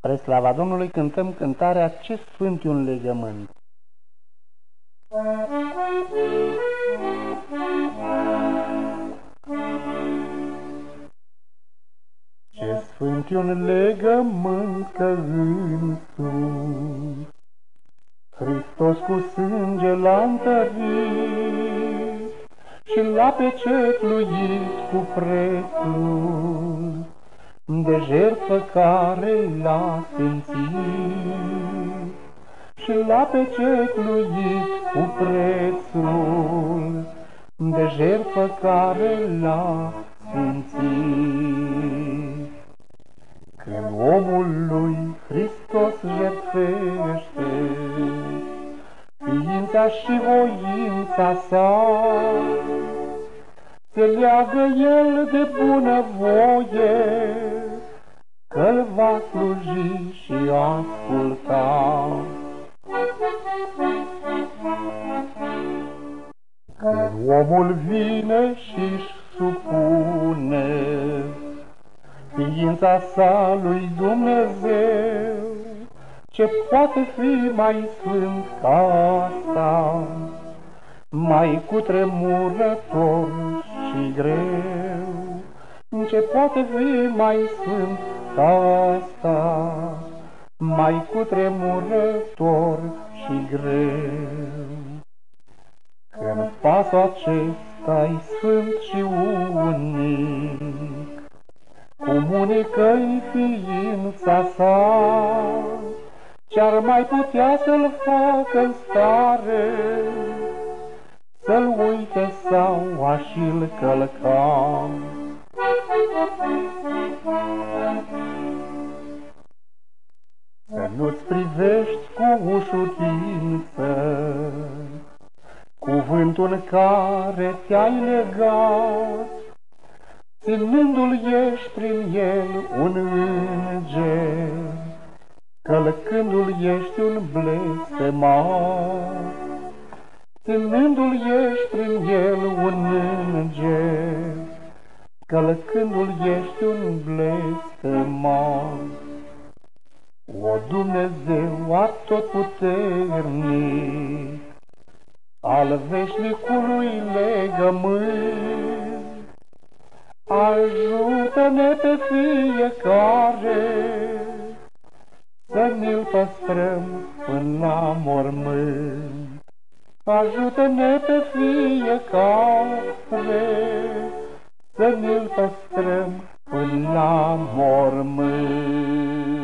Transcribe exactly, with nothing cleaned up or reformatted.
Spre slava Domnului cântăm cântarea Ce sfânt e un legământ. Ce sfânt e un legământ că în sus Hristos cu sânge l-a întărit și l-a pecetluit cu prețul de jertfă care l-a simțit și l-a pecetluit cu prețul de jertfă care l-a simțit. Când omul lui Hristos jertfește ființa și voința sa, se leagă el de bunăvoie, că-l va sluji și asculta. Când omul vine și-și supune ființa sa lui Dumnezeu, ce poate fi mai sfânt ca asta, mai cutremurător și greu? Ce poate fi mai sfânt ca asta, mai cutremurător și greu? Când pasul acesta-i sfânt și unic, comunică-i ființa sa, ce-ar mai putea să-l facă în stare să-l uite sau a și-l călca. Să nu-ți privești cu ușurință cuvântul în care te-ai legat, ținându-l ești prin el un înger, călcându-l ești un blestemat. Ținându-l ești prin el un înger, călcându-l ești un blestemat. O Dumnezeu atotputernic, al veșnicului legământ, ajută-ne pe fiecare să ne-l păstrăm până la mormânt. Ajută-ne pe fiecare să ne-l păstrăm până la mormânt.